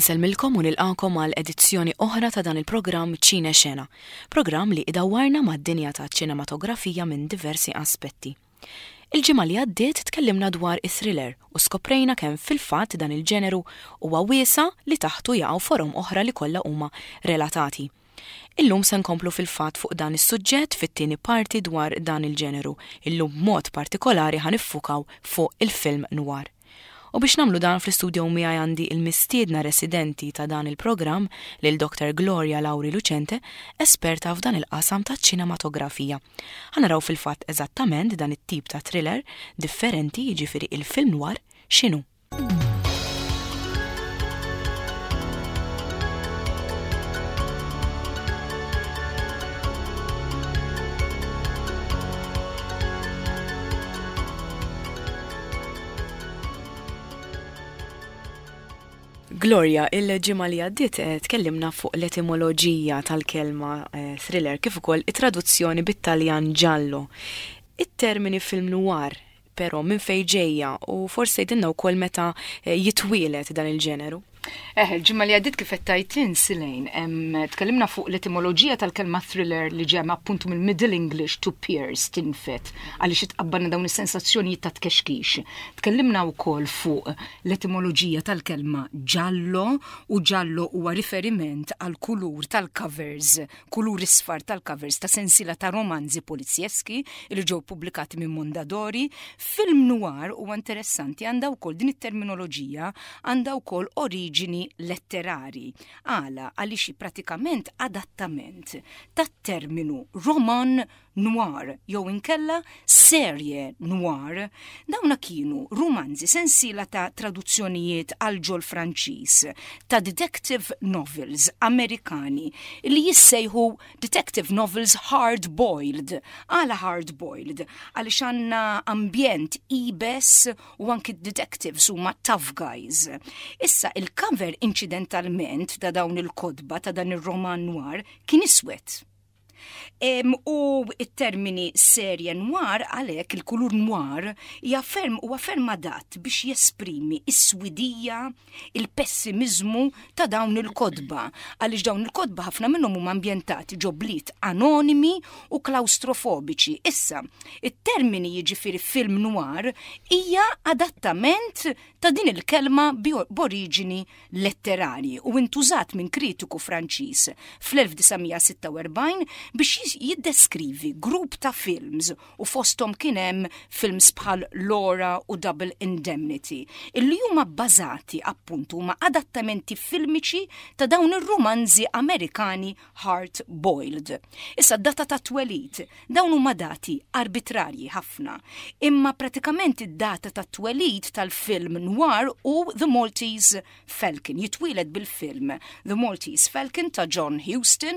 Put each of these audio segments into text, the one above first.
Inselmilkom u nilqakom għal edizzjoni oħra ta' dan il-programm Ċine Xena, programm li idawwarna mad-dinja ta' ċinematografija minn diversi aspetti. Il-ġimgħa li għaddiet tkellimna dwar is-thriller u skoprejna kemm fil-fatt dan il-ġeneru huwa wiesa li taħtu jaqgħu forom oħra li kollha huma relatati. Illum se nkomplu fil-fatt fuq dan is-suġġett fit-tieni parti dwar dan il-ġeneru, illum b'mod partikolari ħaniffukaw fuq il-film noir. U biex namlu dan fl-istudju miegħi għandi il-mistiedna residenti ta' dan il-programm lil Dr. Gloria Lauri Lucente, esperta f'dan il-qasam ta' ċinematografija. Ħanaraw fil-fatt eżattament dan it-tip ta' thriller differenti jiġifieri il-film noir x'inhu. Gloria, il-ġimgħa li għaddiet tkellimna fuq l-etimoloġija tal-kelma thriller kif ukoll it-traduzzjoni bit-Taljan ġallo. It-termini film noir, però minn fejn ġejja u forsi jgħidilna wkoll meta jitwielet dan il-ġeneru. Il-ġimma li għaddit kif tajtin Silejn, tkellimna fuq l-etimoloġija tal-kelma thriller li ġemma appuntu mill-Middle English to pierce, tinfet, għaliex itqabbalna dawn is-sensazzjonijiet ta' tkexkix. Tkellimna wkoll fuq l-etimoloġija tal-kelma ġallo u ġallo huwa riferiment għal kulur tal-covers, kulur isfar tal-covers ta' sensiela ta' romanzi polizjeski li ġew pubblikati minn Mondadori. Film noir huwa interessanti għandha wkoll din it-terminoloġija għandha wkoll oriġini letterari għaliex pratikament adattament tat-terminu roman noir jew inkella serje noir. Dawna kienu romanzi sensiela ta' traduzzjonijiet għal ġol Franċiż ta' detective novels Amerikani li jissejħu detective novels hard-boiled. Hard-boiled għaliex għandna ambjent ibes u anki detectives huma tough guys. Issa il-cover incidentalment ta' dawn il-kodba ta' dan ir-roman noir kien iswed. U it-termini serje noir għalhekk il-kulur noir huwa ferm adatt biex jesprimi is-swidija, il-pessimizmu ta' dawn il-kodba. Għaliex dawn il-kodba ħafna minnhom huma ambjentati ġo bliet anonimi u klaustrofobiċi. Issa, it-termini jiġifieri film noir hija adattament ta' din il-kelma b'oriġini letterarji u intużat minn kritiku Franċiż fl-1946 biex jiddeskrivi grupp ta' films u fosthom kien hemm films bħal Laura u Double Indemnity illi huma bbażati appuntu huma adattamenti filmiċi ta' dawn ir-romanzi Amerikani hard-boiled. Issa d-data ta' twelid dawn huma dati arbitrarji ħafna, imma pratikament id-data ta' twelid tal-film noir u The Maltese Falcon jitwieled bil-film The Maltese Falcon ta' John Huston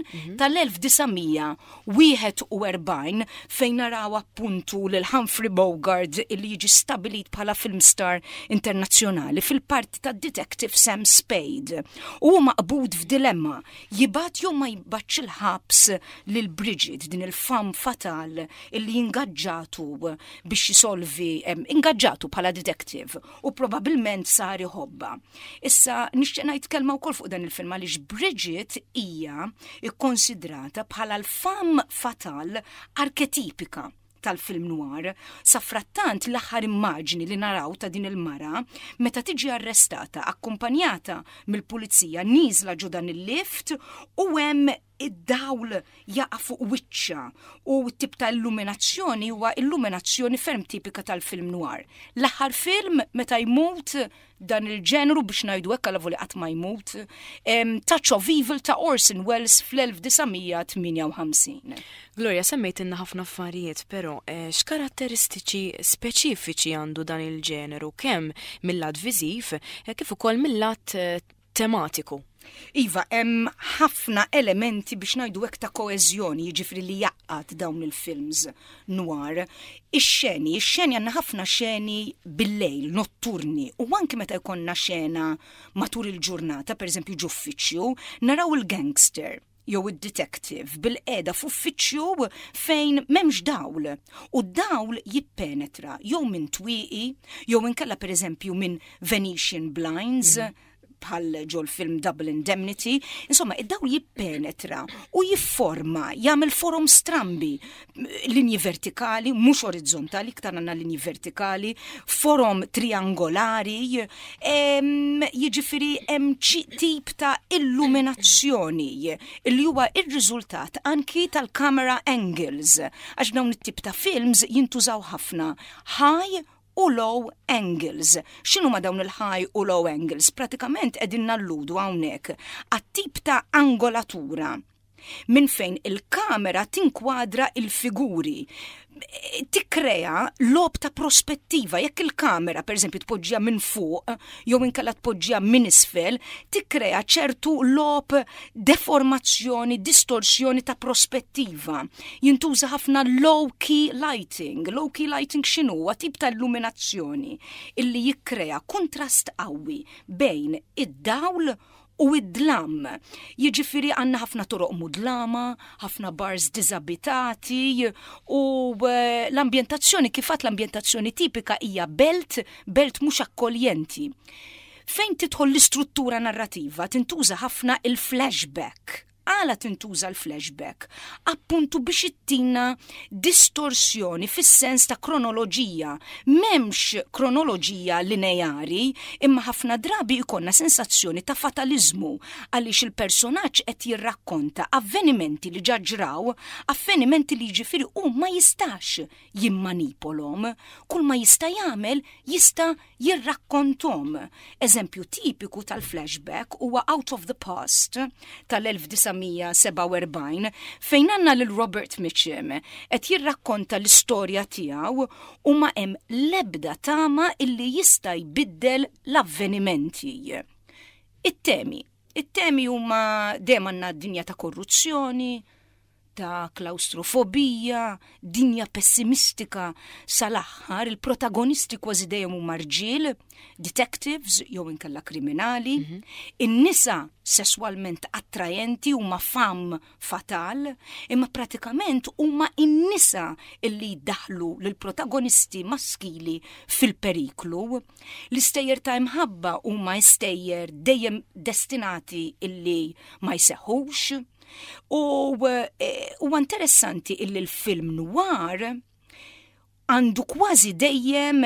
tal-1941 fejn naraw appuntu lil Humphrey Bogart li jiġi stabilit bħala filmstar internazzjonali fil-parti ta' detective Sam Spade. U maqbud f'dilemma jibgħat jew ma jibgħatx il-ħabs lil Bridget din il-fam fatal illi ingaġġatu biex jisolvi ingaġġatu bħala detective u probabbilment sar iħobba. Issa nixtieq ngħid kelma wkoll fuq dan il-film għaliex Bridget hija ikkonsidrata bħala l-fam fatal arketipika tal-film noir. Sa frattant l-aħħar immaġni li naraw ta' din il-mara meta tiġi arrestata akkumpanjata mill-pulizija nieżla ġo dan il-lift u hemm id-dawl jaqa' fuq wiċċa u t-tip ta' illuminazzjoni huwa illuminazzjoni ferm tipika tal-film noir. L-aħħar film meta jmut dan il-ġenru biex ngħidu hekk għal voli qatt ma jmut Touch of Evil ta' Orson Welles fl-1958. Gloria, semmejtilna ħafna affarijiet, però x'karatteristiċi speċifiċi għandu dan il-ġeneru kemm mill-lat viżiv kif ukoll mill-lat tematiku? Iva, hemm ħafna elementi biex ngħidu hekk ta' koeżjoni, jiġifieri li jaqqat dawn il-films noir. Ix-xeni għandna ħafna xeni bil-lejl, notturni, u anke meta jkollna xena matul il-ġurnata, pereżempju ġuffiċċju, naraw il-gangster jew id-detective bil-qiegħda f'uffiċċju fejn m'hemmx dawl. U dawl jippenetra jew minn twieqi, jew inkella pereżempju minn Venetian blinds, bħal ġol film Double Indemnity, insomma, id-dawl jippenetra u jifforma, jagħmel forum strambi, linji vertikali, mhux orizzontali, iktar għandna linji vertikali, forum triangolari, jiġifieri hemm tip ta' illuminazzjoni li huwa ir-riżultat anki tal-camera angles, għax dawn it-tip ta' films jintużaw ħafna high u low angles. X'inhu ma dawn il-high u low angles? Pratikament qegħdin nalludu hawnhekk għat-tip ta' angolatura minn fejn il-kamera tinkwadra il-figuri. Tikkrea lob ta' prospettiva, jekk il-kamera pereżempju tpoġġija minn fuq jew inkella tpoġġija minn isfel, tikkrea ċertu lob deformazzjoni, distorsjoni ta' prospettiva. Jintuża ħafna low key lighting. Low key lighting x'inhu? Huwa tip ta' illuminazzjoni illi jikkrea kontrast qawwi bejn id-dawl u id-dlam. Jiġifieri għandna ħafna toroq mudlama, ħafna bars diżabitati u l-ambjentazzjoni kifat l-ambjentazzjoni tipika hija belt mhux akkoljenti. Fejn tidħol l-istruttura narrativa tintuża ħafna il-flashback. Għala tintuża l-flashback, appuntu biex ittina distorsjoni fis-sens ta' kronoloġija. M'hemmx kronoloġija lineari, imma ħafna drabi jkollna sensazzjoni ta' fatalizmu għaliex il-personaġġ qed jirrakkonta avvenimenti li ġaġraw, avvenimenti li jiġifieri hu ma jistax jimmanipolhom, kull ma jista' jagħmel jista' jirrakkontom. Eżempju tipiku tal-flashback huwa Out of the Past tal-1947 fejn għandna lil Robert Mitchum qed jirrakkonta l-istorja tiegħu u ma hemm l-ebda tama illi jista' jbiddel l-avvenimenti. It-temi huma dejjem għandna dinja ta' korruzzjoni, ta' klaustrofobija, dinja pessimistika sal-aħħar, il-protagonisti kważi dejjem huma rġiel, detectives jew inkella kriminali, in-nisa sesswalment attrajenti huma fam fatal, imma pratikament huma in-nisa illi jdaħlu lill-protagonisti maskili fil-periklu. L-istejjer ta' imħabba huma istejjer dejjem destinati illi ma jseħħux. U interessanti illi l-film noir għandu kważi dejjem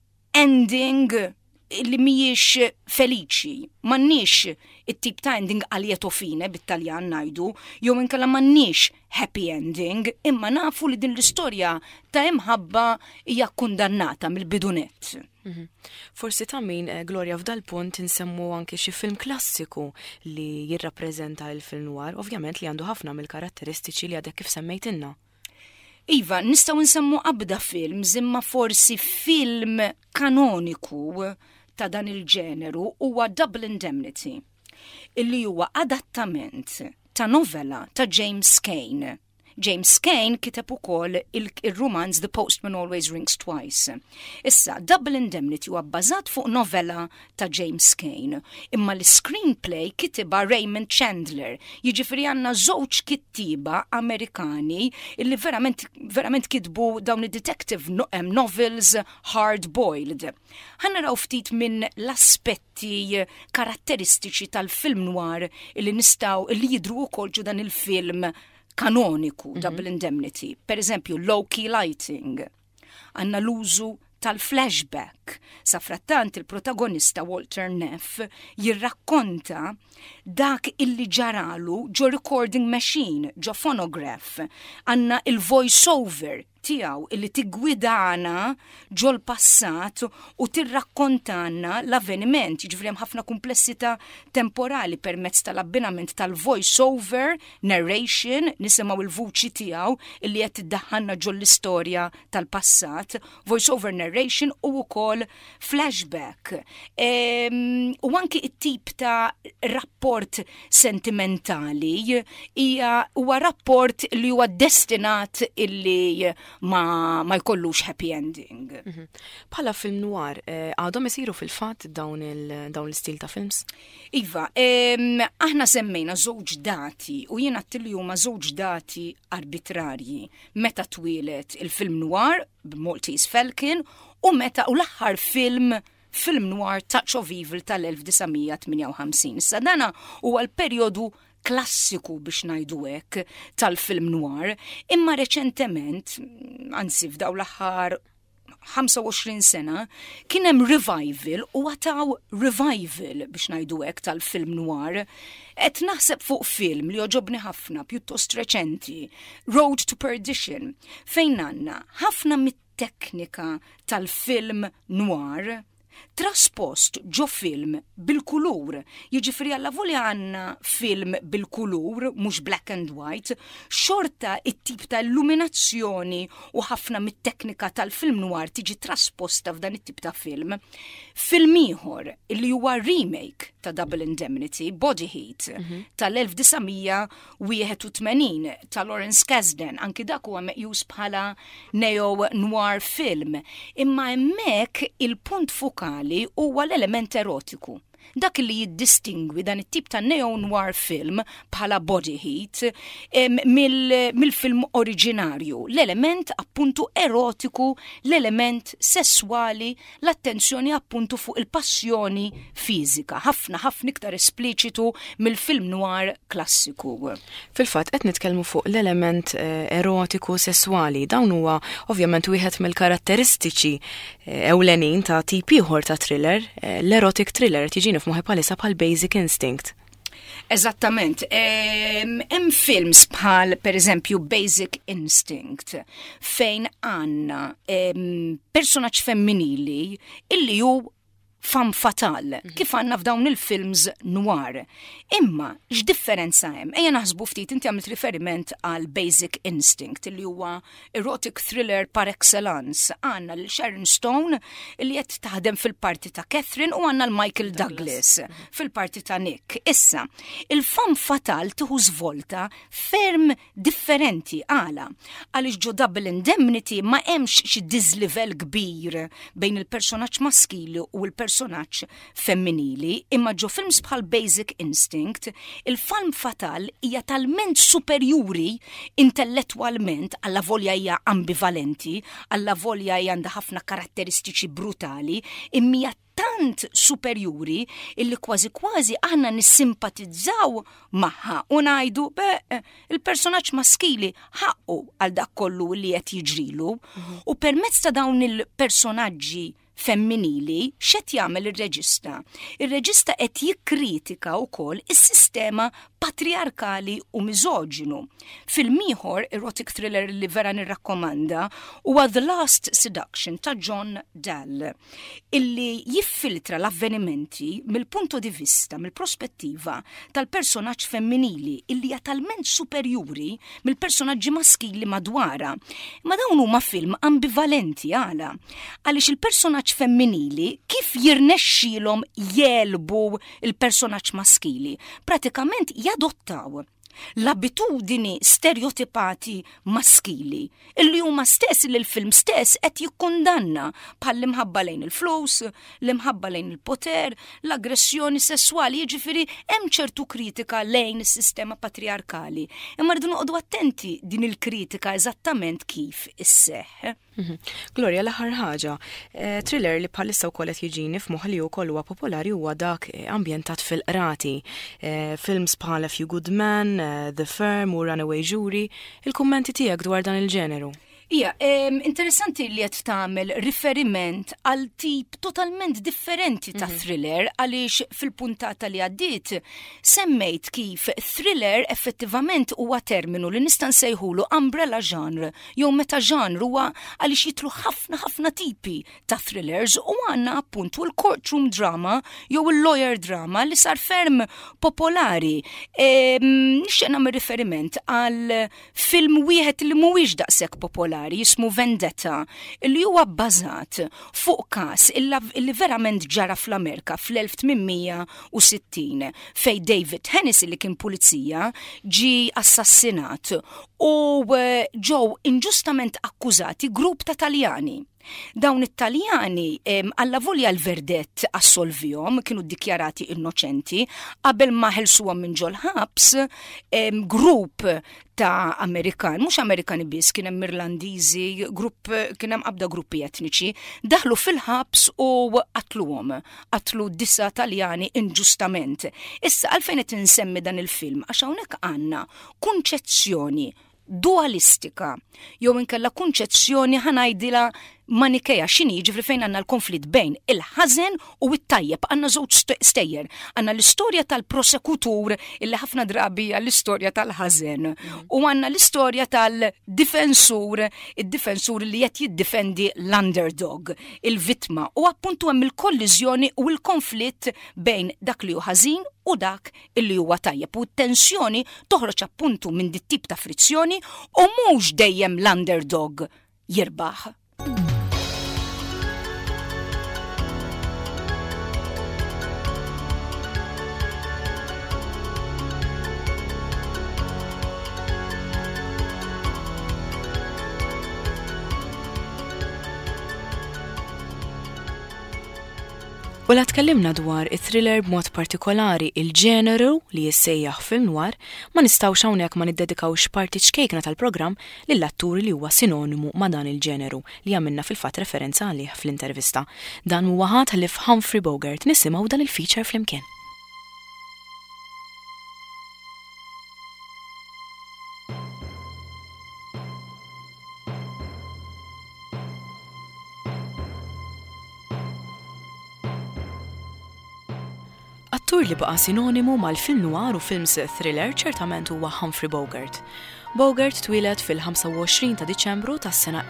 ending li mhijiex feliċi, m'għandniex it-tip ta' ending għalieto fine bit-Taljan ngħidu, jew inkella m'għandniex happy ending, imma nafu li din l-istorja ta' imħabba hija kundannata mill-bidunet. Forsi ta' min, Gloria, f'dal punt insemmu anke xi film klassiku li jirrappreżenta l-film noir, ovvjament li għandu ħafna mill-karatteristiċi li għadek kif semmejtinna. Iva, nistgħu nsemmu qabda films, imma forsi film kanoniku ta' dan il-ġeneru huwa Double Indemnity, illi huwa adattament ta' novella ta' James Cain. James Cain kiteb ukoll il-romanz The Postman Always Rings Twice. Issa, Double Indemnity huwa bbażat fuq novella ta' James Cain, imma l-screenplay kitibha Raymond Chandler. Jiġifieri għandna żewġ kittiba Amerikani illi verament kitbu dawn id-detective novels hard-boiled. Ħannaraw ftit minn l-aspetti karatteristiċi tal-film noir illi jidhru wkoll ġu dan il-film kanoniku, Double Indemnity. Per eżempju, low key lighting. Għanna l-użu tal-flashback. Sa frattant il-protagonista Walter Neff jirrakkonta dak illi ġaralu ġo recording machine, ġo phonograph. Għanna il-voice-over tiegħu illi tiggwidana ġol passat u tirrakkontanna l-avveniment, jiġifieri hemm ħafna komplessità temporali permezz tal-abbinament tal-voice over, narration, nisimgħu il-vuċi tiegħu illi qed iddaħħalna ġol l-istorja tal-passat, voice over narration u wkoll flashback. U anki it-tip ta' rapport sentimentali huwa rapport li huwa destinat illi ma jkollux happy ending. Bħala film noir, għadhom isiru fil-fatt dawn l-istil ta' films? Iva, aħna semmejna żewġ dati u jien għattilli huma żewġ dati arbitrarji meta twilet il-film noir b'Maltese Falcon u meta u l-aħħar film film noir Touch of Evil tal-1958. Issa dana huwa l-perjodu klassiku biex ngħidu hekk tal-film noir, imma reċentement, anzi f'daw l-aħħar 25 sena, kien hemm revival u għataw revival biex ngħidu hekk tal-film noir. Qed naħseb fuq film li oġobni ħafna pjuttost reċenti, Road to Perdition, fejn għandna ħafna mit-teknika tal-film noir traspost ġo film bil-kulur. Jiġifieri alla volja għandna film bil-kulur, mhux black and white, xorta it-tip ta' illuminazzjoni u ħafna mit-teknika tal-film noir tiġi trasposta f'dan it-tip ta' film. Film ieħor li huwa remake ta' Double Indemnity, Body Heat, tal-1981 ta' Lawrence Kasdan, anki dak huwa meqjus bħala neo-noir film, imma hemmhekk il-punt fokali huwa l-element erotiku. Dak li jiddistingwi dan it-tip ta' neo-noir film bħala Body Heat mill-film oriġinarju. L-element appuntu erotiku, l-element sessuali, l-attenzjoni appuntu fuq il-passjoni fizika. ħafna iktar espliċitu mill-film noir klassiku. Fil-fatt qed nitkellmu fuq l-element erotiku sessuali. Dawn huwa ovvjament wieħed mill-karatteristiċi ewlenin ta' tip ieħor ta' thriller, l-erotic thriller tiġini f'moħħi palissa bħal Basic Instinct. Eżattament. Hemm films bħal pereżempju Basic Instinct fejn għandna personaġġ femminili illi hu femme fatale, kif għandna f'dawn il-films noir. Imma x'differenza hemm? Ejja naħsbu ftit, inti għamilt riferiment għal Basic Instinct li huwa erotic thriller par excellence. Għandna l Sharon Stone li qed taħdem fil-parti ta' Catherine u għandna l-Michael Douglas fil-parti ta' Nick. Issa, il-femme fatale tieħu żvolta ferm differenti għaliex ġo Double Indemnity ma hemmx xi dislevel kbir bejn il-personaġġ maskili u l-personaġġ femminili, imma ġo films bħal Basic Instinct, il-femme fatale hija talment superjuri intellettwalment, alla volja hija ambivalenti, alla volja hija għandha ħafna karatteristiċi brutali, imma tant superjuri illi kważi aħna nissimpatizzaw magħha u ngħidu il-personaġġ maskili ħaqqu għal dak kollu li qed jiġrilu u permezz ta' dawn il-personaġġi femminili x'qed jagħmel ir-reġista. Ir-reġista qed jikkritika wkoll is-sistema patriarkali u miżoġinu. Film ieħor erotic thriller li vera nirrakkomanda huwa The Last Seduction ta' John Dall, illi jiffiltra l-avvenimenti mill-punto di vista, mill-prospettiva tal-personaġġ femminili illi hija talment superjuri mill-personaġġi maskili madwara. Ma dawn huma film ambivalenti għaliex il-personaġġ femminili kif jirnexxilhom jelbu il-personaġġ maskili. Pratikament jadottaw l-abitudini stereotipati maskili illi huma stess li l-film stess qed jikkundanna bħal l-imħabba lejn il-flus, l-imħabba lejn il-poter, l-aggressjoni sessuali, jiġifieri hemm ċertu kritika lejn is-sistema patriarkali. Imma rridu noqogħdu attenti din il-kritika eżattament kif isseħħ. Gloria, l-aħħar ħaġa, thriller li bħalissa wkoll qed jiġini f'moħħ li wkoll huwa popolari huwa dak ambjentat fil-qrati. Films bħal A Few Good Men, The Firm u Runaway Jury, il-kummenti tiegħek dwar dan il-ġeneru? Ija, interessanti li qed tagħmel riferiment għal tip totalment differenti ta' thriller għaliex fil-puntata li għaddiet semmejt kif thriller effettivament huwa terminu li nista' nsejħulu umbrella genre jew meta genre huwa għaliex jitlu ħafna tipi ta' thrillers u għandna appuntu l-courtroom drama jew il-lawyer drama li sar ferm popolari. Nixtieq nagħmel riferiment għal film wieħed li mhuwiex daqshekk popolari jismu Vendetta, li huwa bbażat fuq każ illi verament ġara fl-Amerika fl-1860 fej David Hennessy li kien pulizija ġi assassinat u ġew inġustament akkużati grupp ta' Taljani. Dawn it-Taljani alla volja l-verdett assolvjom kienu ddikjarati innoċenti qabel ma ħelsuhom minn ġol ħabs grupp ta' Amerikan, mhux Amerikani biss, kien hemm Irlandiżi, kien hemm qabda gruppi etniċi, daħlu fil-ħabs u qatlu 9 Taljani inġustament. Issa għalfejn qed insemmi dan il-film għax hawnhekk għandna kunċezzjoni dualistika, jew inkella kunċezzjoni ħanajdilha manikeja x'inhi ġifri fejn għandna l-konflitt bejn il-ħażen u it-tajjeb, għandna żewġ stejjer. Għandna l-istorja tal-prosekutur illi ħafna drabi hija l-istorja tal-ħażen u għandna l-istorja tal-difensur, id-difensur li qed jiddifendi l-underdog, il-vittma, u appuntu hemm il-kolliżjoni u l-konflitt bejn dak li hu ħażin u dak illi huwa tajjeb. U t-tensjoni toħroġ appuntu minn dit tip ta' frizzjoni u mhux dejjem l-underdog jirbaħ. U la tkellimna dwar it-thriller b'mod partikolari il-ġeneru li jissejjaħ film noir, ma nistgħux hawnhekk ma niddedikawx parti ċkejkna tal-programm lill-atturi li huwa sinonimu ma' dan il-ġeneru li għamilna fil-fatt referenza għalih fl-intervista. Dan huwa ħadd li Humphrey Bogart, nisimgħu dan il-feature flimkien. Attur li baqa' sinonimu mal-film noir u films thriller ċertament huwa Humphrey Bogart. Bogart twieled fil-25 ta' Diċembru tas-sena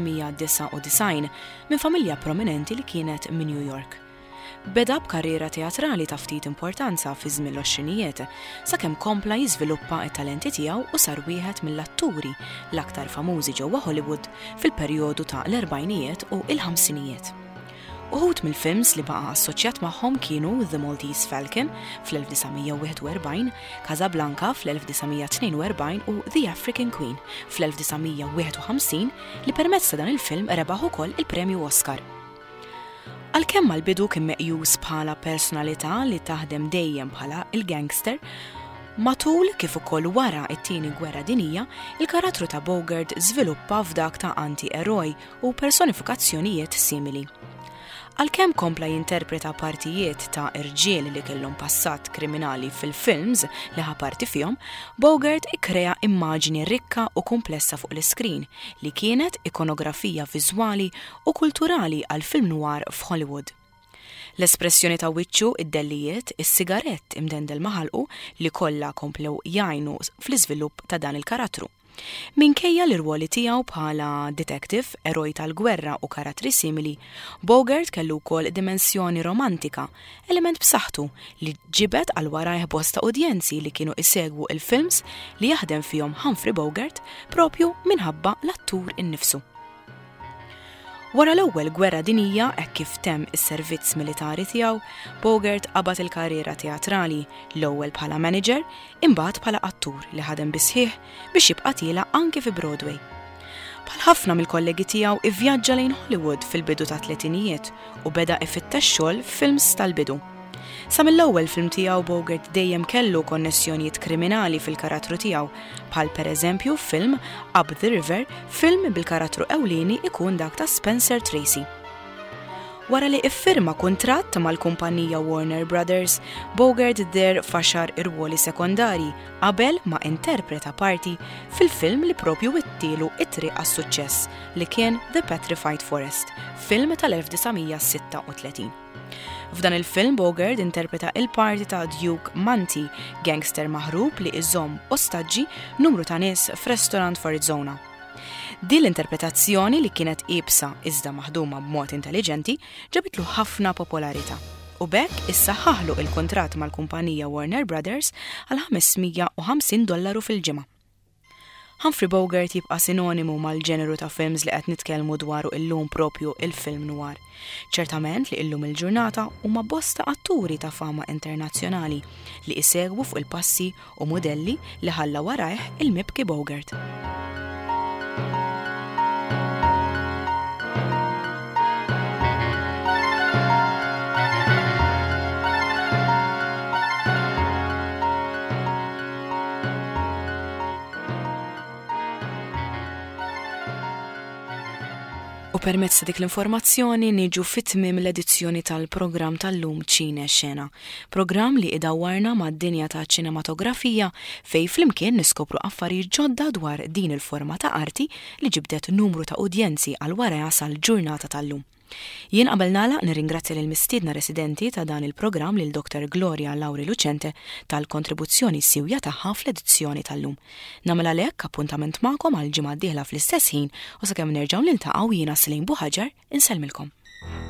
1899 minn familja prominenti li kienet minn New York. Beda b'karriera teatrali ta' ftit importanza fi żmien l-20 sakemm kompla jiżviluppa t-talenti tiegħu u sar wieħed mill-atturi l-aktar famużi ġewwa Hollywood fil-perjodu ta' l-40 u l-50. Uħud mill-films li baqa' assoċjat magħhom kienu The Maltese Falcon fl-1941, Casablanca fl-1942 u The African Queen fl-1951 li permezz ta' dan il-film rebaħ ukoll il-Premju Oscar. Għalkemm mal-bidu kien meqjus bħala personalità li taħdem dejjem bħala il-gangster, matul kif ukoll wara t-tieni gwerra dinjija, il-karattru ta' Bogart żviluppa f'dak ta' anti-eroj u personifikazzjonijiet simili. Għalkemm kompla jinterpreta partijiet ta' irġiel li kellhom passat kriminali fil-films li ħaparti fihom, Bogart ikkrea immaġini rikka u komplessa fuq l-iskrin li kienet ikonografija viżwali u kulturali għal film noir f'Hollywood. L-espressjoni ta' wiċċu, id-dellijiet, is-sigarett imdendel maħalqu li kollha komplew jgħinu fl-iżvilupp ta' dan il-karattru. Minkejja l-irwoli tiegħu bħala detective, eroj tal-gwerra u karattri simili, Bogart kellu wkoll dimensjoni romantika, element b'saħħtu li ġibet għal warajh bosta udjenzi li kienu isegwu il-films li jaħdem fihom Humphrey Bogart propju minħabba l-attur innifsu. Wara l-ewwel gwerra dinjija hekk kif temm is-servizz militari tiegħu, Bogart qabad il-karriera teatrali l-ewwel bħala manager, imbagħad bħala attur li ħadem bisħieħ biex jibqa' tila anke fi Broadway. Bħal ħafna mill-kollegi tiegħu ivvjaġġa lejn Hollywood fil-bidu ta' tletinijiet u beda ifittex xogħol films tal-bidu. Sa mill-ewwel film tiegħu Bogart dejjem kellu konnessjonijiet kriminali fil-karattru tiegħu, bħal pereżempju film Up the River, film bil-karattru ewlieni ikun dak ta' Spencer Tracy. Wara li iffirma kuntratt mal-kumpanija Warner Brothers, Bogart der faxar irwoli sekondari qabel ma interpreta parti fil-film li propju wittielu it-triq għas-suċċess li kien The Petrified Forest, film tal-1936. F'dan il-film Bogart interpreta il-parti ta' Duke Monty, gangster maħrub li iżomm ostaġġi numru ta' nies f'restorant f'Arizona. Din l-interpretazzjoni li kienet iebsa iżda maħduma b'mod intelligenti ġabitlu ħafna popolarità. U bekk issa ħaħlu il-kontratt mal-kumpanija Warner Brothers għal $550 fil-ġimgħa. Humphrey Bogart jibqa' sinonimu mal-ġeneru ta' films li qed nitkellmu dwaru illum propju il-film noir. Ċertament li illum il-ġurnata huma bosta atturi ta' fama internazzjonali li isegwu fuq il-passi u modelli li ħalla warajh il-mibki Bogart. permezz ta' dik l-informazzjoni niġu fit-tmiem l-edizzjoni tal-programm tal-lum Ċine Xena, programm li idawwarna mad-dinja ta' ċinematografija fej flimkien niskopru affarijiet ġodda dwar din il-forma ta' arti li ġibdet numru ta' udjenzi għal wara sal-ġurnata tal-lum. Jien qabel nagħlaq nirringrazzja lil mistiedna residenti ta' dan il-programm lil Dr. Gloria Lauri Lucente tal-kontribuzzjoni siwja tagħha fl-edizzjoni tal-lum. Nagħmel għalhekk appuntament magħkom għal ġimgħa d-dieħla fl-istess ħin u sakemm nerġgħu niltaqgħu jiena Silejn Buħaġar insellmilkom.